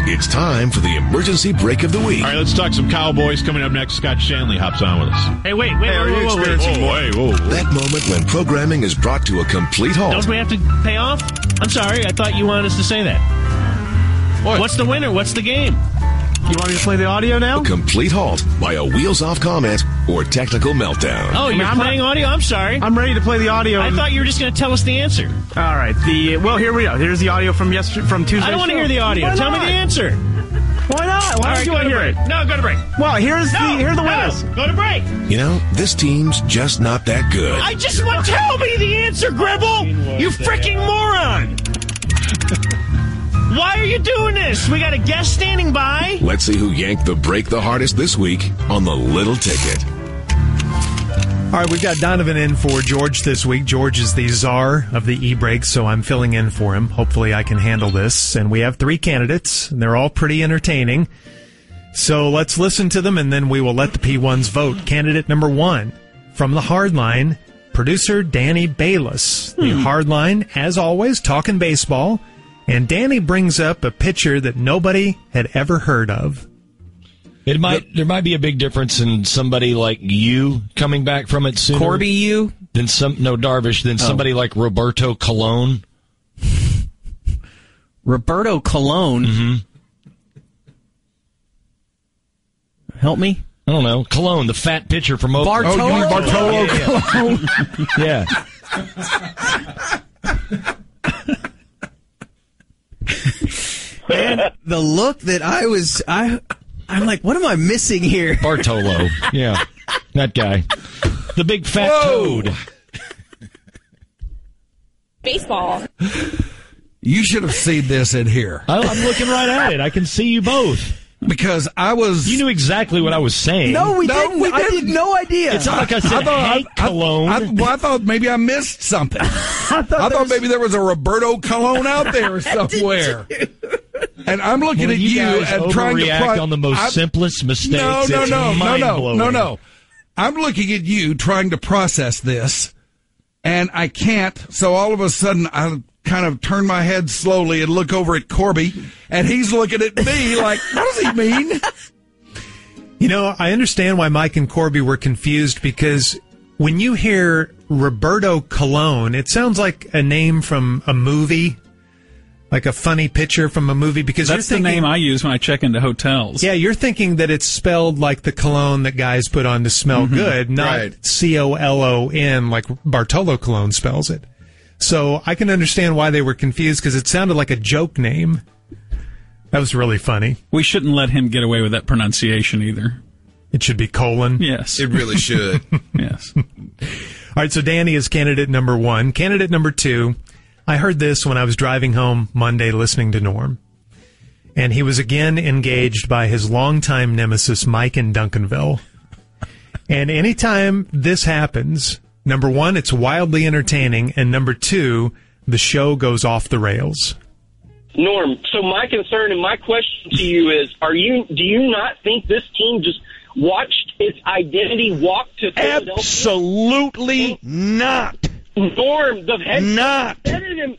It's time for the emergency break of the week. All right, let's talk some Cowboys. Coming up next, Scott Shanley hops on with us. Hey, wait. Are you experiencing whoa. That moment when programming is brought to a complete halt. Don't we have to pay off? I'm sorry. I thought you wanted us to say that. What? What's the winner? What's the game? You want me to play the audio now? A complete halt by a wheels-off comment or technical meltdown. Oh, you're playing audio? I'm sorry. I'm ready to play the audio. I thought you were just going to tell us the answer. All right. Well, here we go. Here's the audio from Tuesday. I don't want to hear the audio. Tell me the answer. Why not? Why don't you want to hear it? No, go to break. Well, here are the winners. Go to break. You know, this team's just not that good. I just want to tell me the answer, Gribble. You freaking moron. Why are you doing this? We got a guest standing by. Let's see who yanked the break the hardest this week on the Little Ticket. All right, we've got Donovan in for George this week. George is the czar of the e-break, so I'm filling in for him. Hopefully I can handle this. And we have 3 candidates, and they're all pretty entertaining. So let's listen to them, and then we will let the P1s vote. Candidate number 1, from the Hardline, producer Danny Bayless. The Hardline, as always, talking baseball. And Danny brings up a pitcher that nobody had ever heard of. There might be a big difference in somebody like you coming back from it sooner. Corby you? Darvish, than somebody like Roberto Colon. Roberto Colon? Mm-hmm. Help me? I don't know. Colon, the fat pitcher from Oakland. Bartolo Colon. Yeah. Man, the look that I'm like, what am I missing here? Bartolo. Yeah. That guy. The big fat toad. Baseball. You should have seen this in here. I'm looking right at it. I can see you both. Because you knew exactly what I was saying. No, we didn't. I had no idea. It's not like I said, hey, Cologne. I thought maybe I missed something. I thought maybe there was a Roberto Colon out there somewhere. And I'm looking at you and trying to react on the most simplest mistakes. No. I'm looking at you trying to process this, and I can't. So all of a sudden, I kind of turn my head slowly and look over at Corby, and he's looking at me like, what does he mean? You know, I understand why Mike and Corby were confused, because when you hear Roberto Colon, it sounds like a name from a movie, like a funny picture from a movie. Because that's the name I use when I check into hotels. Yeah, you're thinking that it's spelled like the cologne that guys put on to smell good, not Colon like Bartolo Colon spells it. So I can understand why they were confused, because it sounded like a joke name. That was really funny. We shouldn't let him get away with that pronunciation either. It should be colon. Yes. It really should. Yes. All right, so Danny is candidate number 1. Candidate number 2, I heard this when I was driving home Monday listening to Norm. And he was again engaged by his longtime nemesis, Mike in Duncanville. And anytime this happens, number 1, it's wildly entertaining, and number 2, the show goes off the rails. Norm, so my concern and my question to you is, do you not think this team just watched its identity walk to Philadelphia? Absolutely not. Norm, the head coach said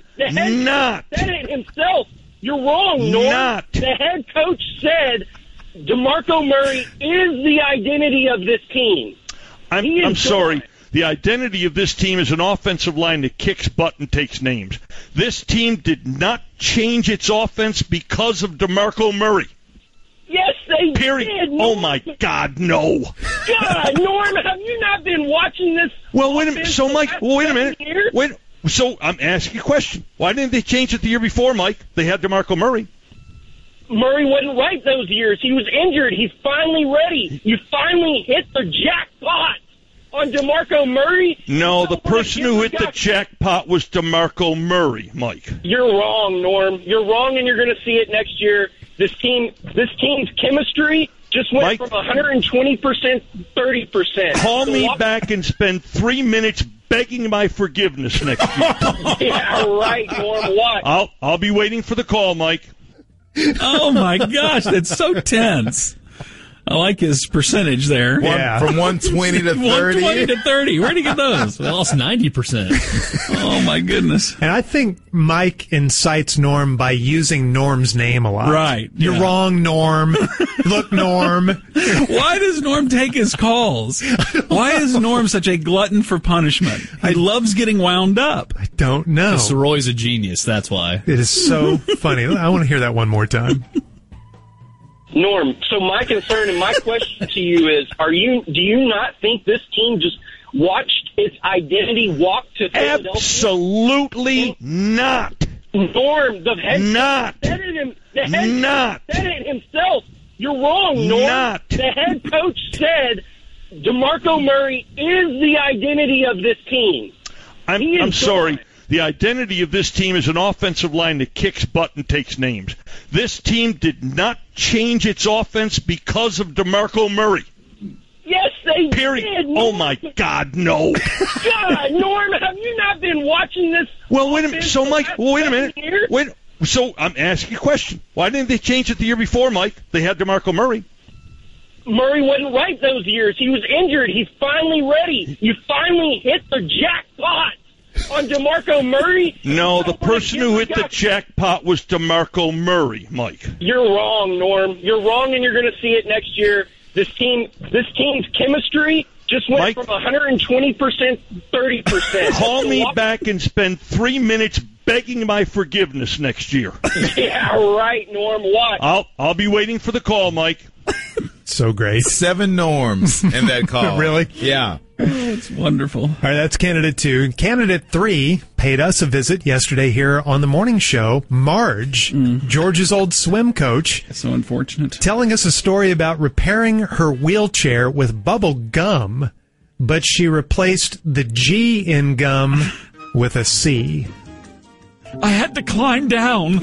it himself. You're wrong, Norm. The head coach said DeMarco Murray is the identity of this team. I'm sorry. The identity of this team is an offensive line that kicks butt and takes names. This team did not change its offense because of DeMarco Murray. Yes, they Period. did. Oh, my God, no. God, Norm, have you not been watching this? Well, wait a minute. So, Mike, wait a minute. So I'm asking a question. Why didn't they change it the year before, Mike? They had DeMarco Murray. Murray wasn't right those years. He was injured. He's finally ready. You finally hit the jackpot on DeMarco Murray. No, the person who hit the jackpot was DeMarco Murray, Mike. You're wrong, Norm. You're wrong, and you're going to see it next year. This team's chemistry just went from 120% to 30%. Call me back and spend 3 minutes begging my forgiveness next year. Yeah, right, Norm. What? I'll be waiting for the call, Mike. Oh, my gosh. That's so tense. I like his percentage there. From 120 to 30. 120 to 30. Where'd he get those? We lost 90%. Oh, my goodness. And I think Mike incites Norm by using Norm's name a lot. Right. You're wrong, Norm. Look, Norm. Why does Norm take his calls? Why is Norm such a glutton for punishment? He loves getting wound up. I don't know. Because Roy's a genius, that's why. It is so funny. I want to hear that one more time. Norm, so my concern and my question to you is, do you not think this team just watched its identity walk to Philadelphia? Absolutely not. Norm, the head coach said it himself. You're wrong, Norm. The head coach said DeMarco Murray is the identity of this team. I'm sorry. The identity of this team is an offensive line that kicks butt and takes names. This team did not change its offense because of DeMarco Murray. Yes, they did. Norm. Oh, my God, no. God, Norm, have you not been watching this? Well, wait a minute. So, Mike, wait a minute. So I'm asking a question. Why didn't they change it the year before, Mike? They had DeMarco Murray. Murray wasn't right those years. He was injured. He's finally ready. You finally hit the jackpot on DeMarco Murray. No, the person who hit the jackpot was DeMarco Murray, Mike. You're wrong, Norm. You're wrong, and you're going to see it next year. This team's chemistry just went from 120%, 30%. Call me back and spend 3 minutes begging my forgiveness next year. Yeah, right, Norm. Watch. I'll be waiting for the call, Mike. So great. 7 Norms in that call. Really? Yeah. Oh, it's wonderful. All right, that's candidate 2. Candidate 3 paid us a visit yesterday here on the morning show. Marge, George's old swim coach. So unfortunate. Telling us a story about repairing her wheelchair with bubble gum, but she replaced the G in gum with a C. I had to climb down.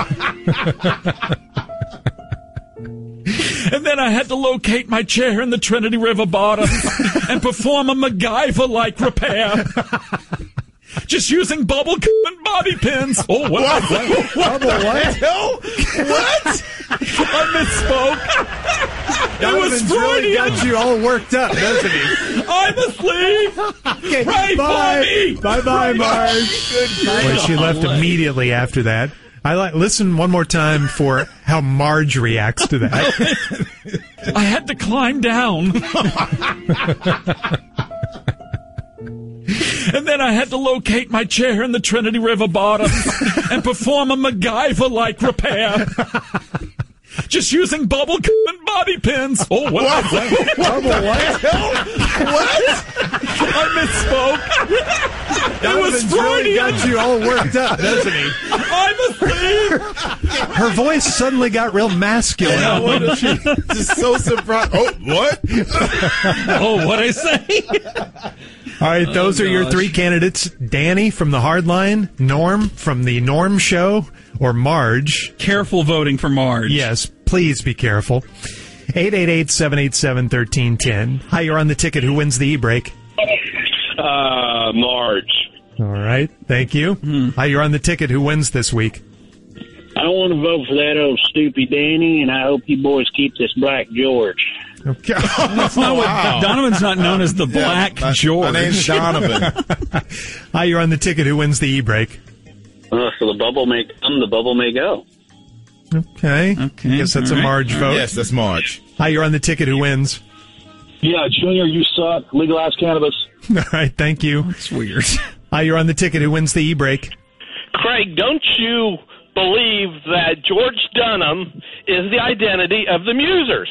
And then I had to locate my chair in the Trinity River bottom and perform a MacGyver-like repair. Just using bubble gum and bobby pins. Oh, what? Bubble what? What? I misspoke. It was Freudian. Really got you all worked up, doesn't he? I'm asleep. Okay, Pray for me. Bye-bye, Marge. Well, she left immediately after that. Listen one more time for how Marge reacts to that. I had to climb down. And then I had to locate my chair in the Trinity River bottom and perform a MacGyver-like repair. Just using bubble gum and bobby pins. Oh, what? Bubble what? What? I misspoke. It was Freudian. Got you all worked up, doesn't he? I'm asleep. Her voice suddenly got real masculine. Yeah, just so surprised. Oh, what? Oh, what'd I say? All right, those are your 3 candidates. Danny from the Hardline, Norm from the Norm Show, or Marge. Careful voting for Marge. Yes, please be careful. 888-787-1310. Hi, you're on the ticket. Who wins the e-break? Marge. All right, thank you. Hi, you're on the ticket. Who wins this week? I want to vote for that old stupid Danny, and I hope you boys keep this Black George. Okay. That's not what Donovan's not known as the Black George. My name's Donovan. Hi, you're on the ticket. Who wins the e-break? So the bubble may come, the bubble may go. Okay. I guess that's a Marge vote. Yes, that's Marge. Hi, you're on the ticket. Who wins? Yeah, Junior, you suck. Legalize cannabis. All right, thank you. That's weird. Hi, you're on the ticket. Who wins the e-break? Craig, don't you believe that George Dunham is the identity of the Musers?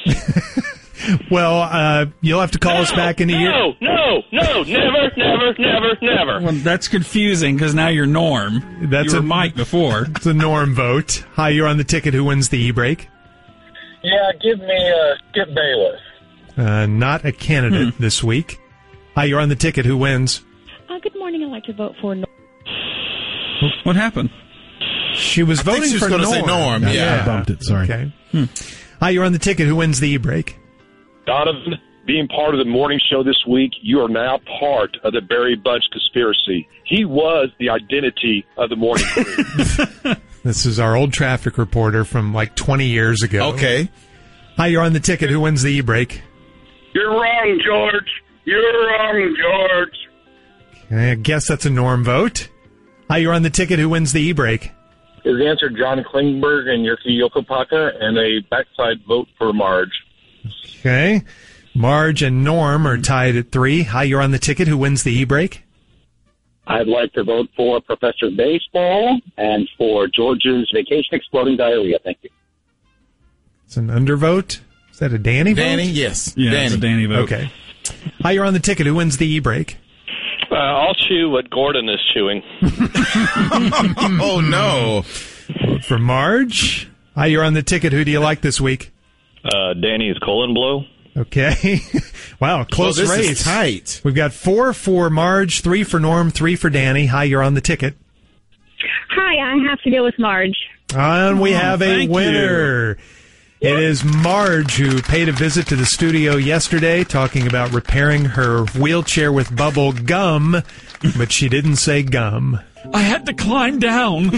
Well, you'll have to call us back in a year. No, never. Well, that's confusing because now you're Norm. That's you were Mike before. It's a Norm vote. Hi, you're on the ticket. Who wins the e-break? Yeah, give me Skip Bayless. Not a candidate this week. Hi, you're on the ticket. Who wins? Good morning. I'd like to vote for Norm. What happened? She was voting she was for going Norm. to say Norm. Yeah. I bumped it. Sorry. Okay. Hi, you're on the ticket. Who wins the e-break? Donovan, being part of the morning show this week, you are now part of the Barry Bunch conspiracy. He was the identity of the morning crew. This is our old traffic reporter from like 20 years ago. Okay. Hi, you're on the ticket. Who wins the e-break? You're wrong, George. You're wrong, George. I guess that's a Norm vote. Hi, you're on the ticket. Who wins the e-break? Is the answer John Klingberg and Yerky Yokopaka, and a backside vote for Marge. Okay. Marge and Norm are tied at 3. Hi, you're on the ticket. Who wins the e-break? I'd like to vote for Professor Baseball and for George's Vacation Exploding Diarrhea. Thank you. It's an undervote. Is that a Danny vote? Danny, yes. Yeah, Danny. it's a Danny vote. Okay. Hi, you're on the ticket. Who wins the e-break? I'll chew what Gordon is chewing. Oh, no. Vote for Marge. Hi, you're on the ticket. Who do you like this week? Danny's colon blow. Okay. Wow, close this race. is tight. We've got 4 for Marge, 3 for Norm, 3 for Danny. Hi, you're on the ticket. Hi, I have to go with Marge. And we have a thank winner. It is Marge who paid a visit to the studio yesterday talking about repairing her wheelchair with bubble gum, but she didn't say gum. I had to climb down.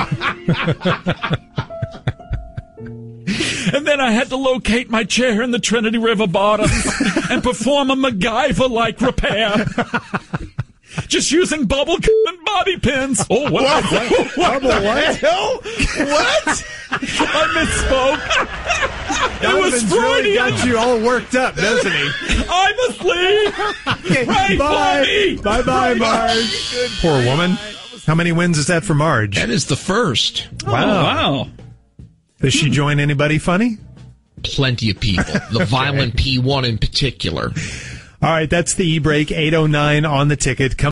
And then I had to locate my chair in the Trinity River bottom and perform a MacGyver-like repair. Just using bubble and bobby pins. Oh, what? Bubble what? What? I misspoke. It was Elvin's really Freudian. got you all worked up, doesn't he? I'm asleep. Pray for me. Bye-bye, Marge. Poor woman. How many wins is that for Marge? That is the first. Wow. Does she join anybody funny? Plenty of people. The violent P1 in particular. All right, that's the e-break. 8:09 on the ticket.